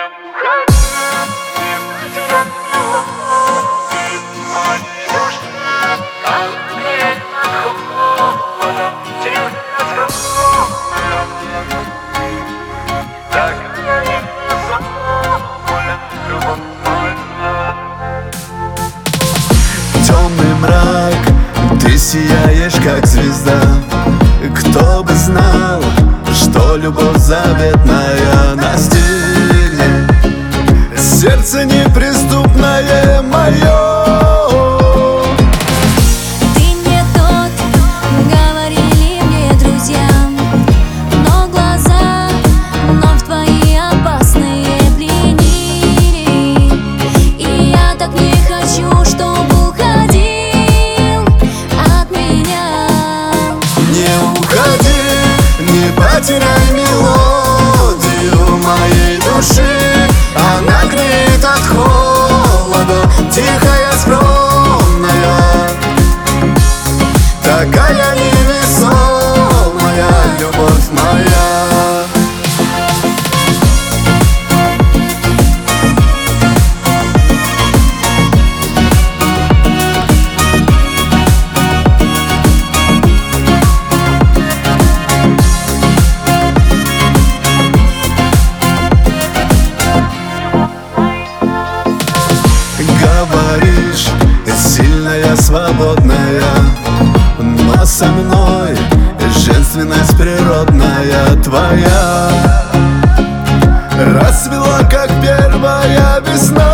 Темный мрак, ты сияешь как звезда. Кто бы знал, что любовь заветная настигнет сердце неприступное мое. Потеряй мелодию моей души, она греет от холода, тихая, скромная, такая невесомая любовь моя. Говоришь, сильная, свободная, но со мной женственность природная твоя расцвела, как первая весна.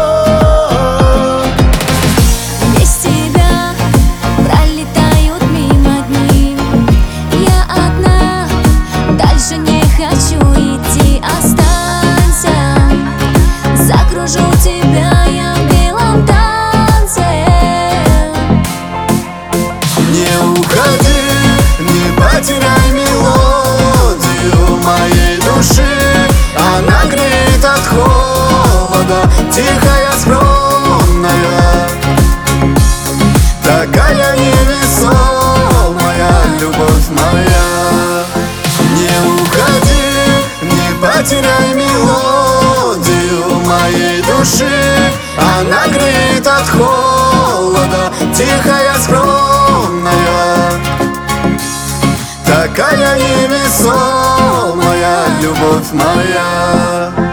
Без тебя пролетают мимо дни, я одна, дальше не хочу идти, останься, закружу тебя я в белом танце. Не уходи, не потеряй мелодию моей души, она греет от холода, тихая, скромная, такая невесомая любовь моя. Не уходи, не потеряй мелодию моей души, она греет от холода, тихая, скромная, такая невесомая любовь моя.